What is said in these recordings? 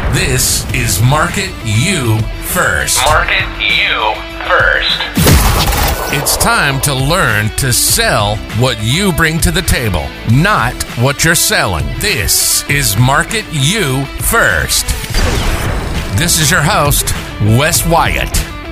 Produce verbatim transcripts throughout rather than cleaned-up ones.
This is Market You First. Market You First. It's time to learn to sell what you bring to the table, not what you're selling. This is Market You First. This is your host, Wes Wyatt.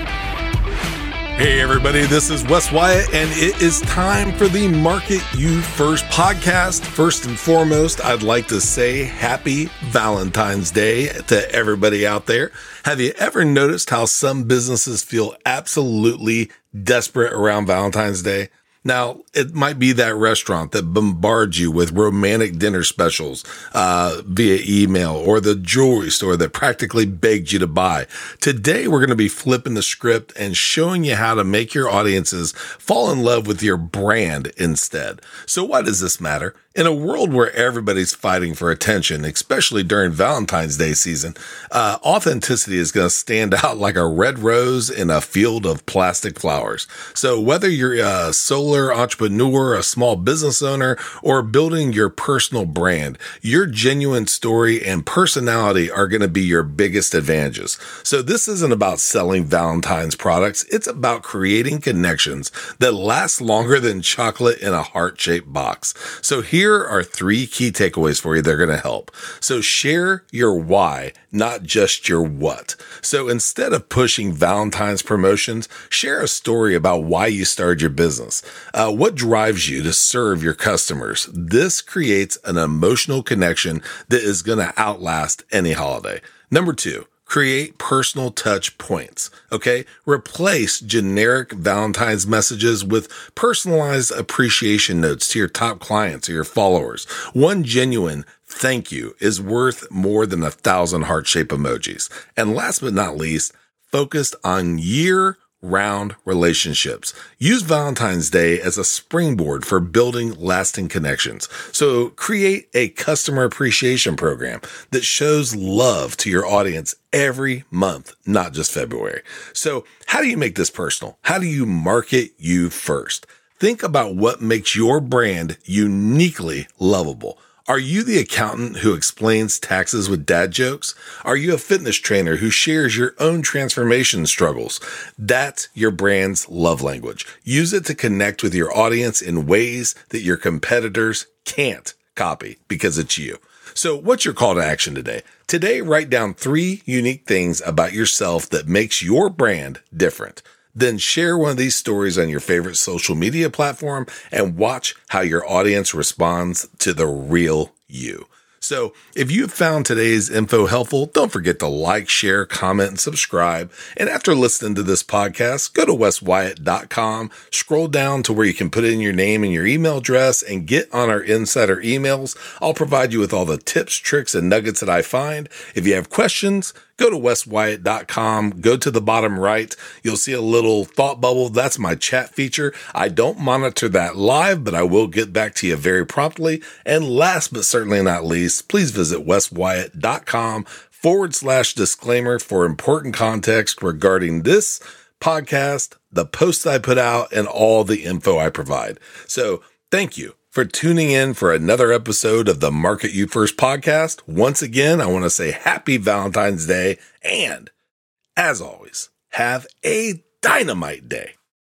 Hey everybody, this is Wes Wyatt, and it is time for the Market You First podcast. First and foremost, I'd like to say happy Valentine's Day to everybody out there. Have you ever noticed how some businesses feel absolutely desperate around Valentine's Day? Now, it might be that restaurant that bombards you with romantic dinner specials uh, via email, or the jewelry store that practically begged you to buy. Today, we're going to be flipping the script and showing you how to make your audiences fall in love with your brand instead. So why does this matter? In a world where everybody's fighting for attention, especially during Valentine's Day season, uh, authenticity is going to stand out like a red rose in a field of plastic flowers. So whether you're a solar entrepreneur, a small business owner, or building your personal brand, your genuine story and personality are going to be your biggest advantages. So this isn't about selling Valentine's products. It's about creating connections that last longer than chocolate in a heart-shaped box. So here Here are three key takeaways for you that are going to help. So share your why, not just your what. So instead of pushing Valentine's promotions, share a story about why you started your business. Uh, what drives you to serve your customers? This creates an emotional connection that is going to outlast any holiday. Number two, create personal touch points, okay? Replace generic Valentine's messages with personalized appreciation notes to your top clients or your followers. One genuine thank you is worth more than a thousand heart-shaped emojis. And last but not least, focused on year round relationships. Use Valentine's Day as a springboard for building lasting connections. So create a customer appreciation program that shows love to your audience every month, not just February. So how do you make this personal? How do you market you first? Think about what makes your brand uniquely lovable. Are you the accountant who explains taxes with dad jokes? Are you a fitness trainer who shares your own transformation struggles? That's your brand's love language. Use it to connect with your audience in ways that your competitors can't copy because it's you. So what's your call to action today? Today, write down three unique things about yourself that makes your brand different. Then share one of these stories on your favorite social media platform and watch how your audience responds to the real you. So if you found today's info helpful, don't forget to like, share, comment, and subscribe. And after listening to this podcast, go to wes wyatt dot com, scroll down to where you can put in your name and your email address and get on our insider emails. I'll provide you with all the tips, tricks, and nuggets that I find. If you have questions, go to wes wyatt dot com, go to the bottom right. You'll see a little thought bubble. That's my chat feature. I don't monitor that live, but I will get back to you very promptly. And last but certainly not least, please visit wes wyatt dot com forward slash disclaimer for important context regarding this podcast, the posts I put out, and all the info I provide. So thank you for tuning in for another episode of the Market You First podcast. Once again, I want to say happy Valentine's Day, and as always, have a dynamite day.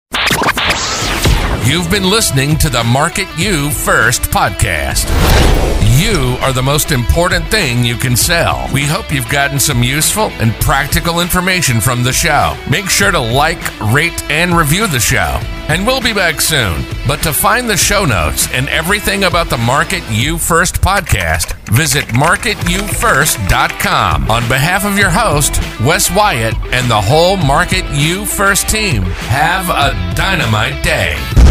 You've been listening to the Market You First podcast. You are the most important thing you can sell. We hope you've gotten some useful and practical information from the show. Make sure to like, rate, and review the show. And we'll be back soon. But to find the show notes and everything about the Market You First podcast, visit market you first dot com. On behalf of your host, Wes Wyatt, and the whole Market You First team, have a dynamite day.